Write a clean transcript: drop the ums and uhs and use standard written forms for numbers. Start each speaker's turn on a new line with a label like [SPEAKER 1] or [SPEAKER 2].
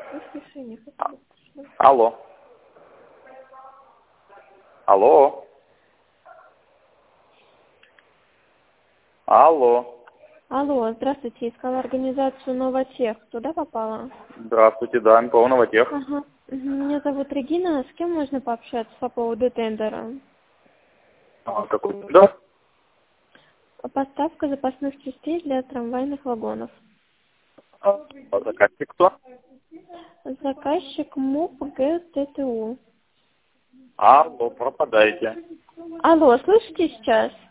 [SPEAKER 1] Воскрешение.
[SPEAKER 2] Алло. Алло. Алло.
[SPEAKER 1] Алло, здравствуйте, искала организацию «Новотех». Туда попала?
[SPEAKER 2] Здравствуйте, да, МПО «Новотех».
[SPEAKER 1] Ага. Меня зовут Регина. С кем можно пообщаться по поводу тендера?
[SPEAKER 2] Какой? Да.
[SPEAKER 1] Поставка запасных частей для трамвайных вагонов.
[SPEAKER 2] А заказчик кто?
[SPEAKER 1] Заказчик МУП ГТТУ.
[SPEAKER 2] Алло, пропадаете.
[SPEAKER 1] Алло, слышите сейчас?